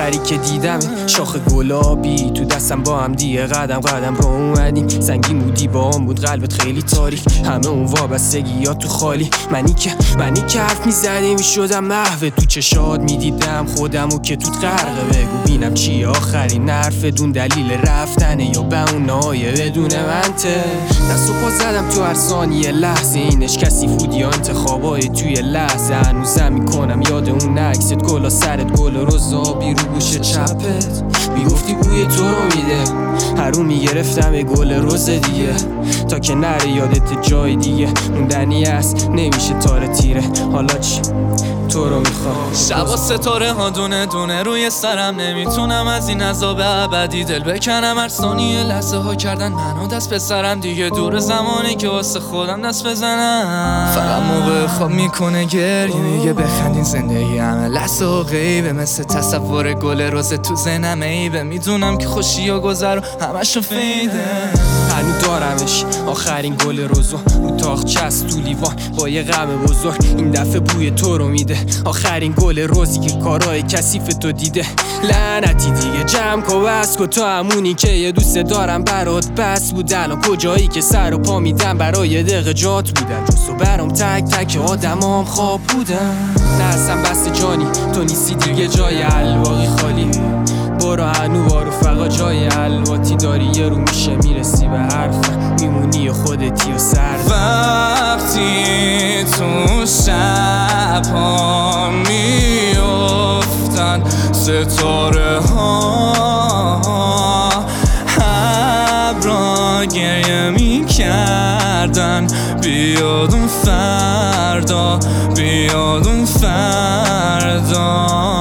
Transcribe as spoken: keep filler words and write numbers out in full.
آخری که دیدم شاخ گلابی تو دستم با هم دیگه قدم قدم را اومدیم. سنگین بودی با هم بود قلبت خیلی تاریک، همه اون وابستگی ها تو خالی. منی که منی که حرف میزدی میشدم محو تو چشات، میدیدم خودمو که توت غرقه. بگو بینم چیه آخرین حرف دون دلیل رفتنه یا بهونه‌های بدون منطق. دست و پا زدم تو هر ثانیه لحظه اینش کسی فودی یا انتخابای توی لحظه. هنوزم میکنم یاد اون عکست، گلا سرت گل رزابی رو گوش چپت. میگفتی بوی تو رو میده، هر رو میگرفتم یه گل روز دیگه تا که نره یادت جای دیگه موندنی است نمیشه تاره تیره. حالا چی؟ تو رو میخوام. شبا ستاره ها دونه دونه روی سرم، نمیتونم از این عذاب ابدی دل بکنم. هر ثانیه لحظه ها کردن منو دست به سرم، دیگه دور زمانی که واسه خودم دست بزنم. فقط موقع خواب میکنه گریه، میگه بخندین زندگی همه لحظه و غیبه، مثل تصور گل روز تو ذهنم عیبه. میدونم که خوشی و گذر و همشو فیده. هنو دارمش آخرین گل روزو رو تاخچه است تو لیوان با یه غم بزرگ. این دفعه بوی تو رو میده، آخرین گل روزی که کارهای کثیف تو دیده. لعنتی دیگه جمع کو بس کو، تو همونی که یه دوست دارم برات بس بود. الان کجایی که سر و پا میدم برای یه دقیقه جات بودن، جز تو برام تک تک آدمام خواب بودن. نه اصلا بس جانی تو نیستی دیگه، جای الواقی خالی. برو هنو بارو فقط جای الواتی داری، یه رو میشه میرسی به حرف میمونی خودتی و سر. وقتی تو شب ها میافتن ستاره ها، ابرا گریه میکردن بیاد اون فردا، بیاد اون فردا.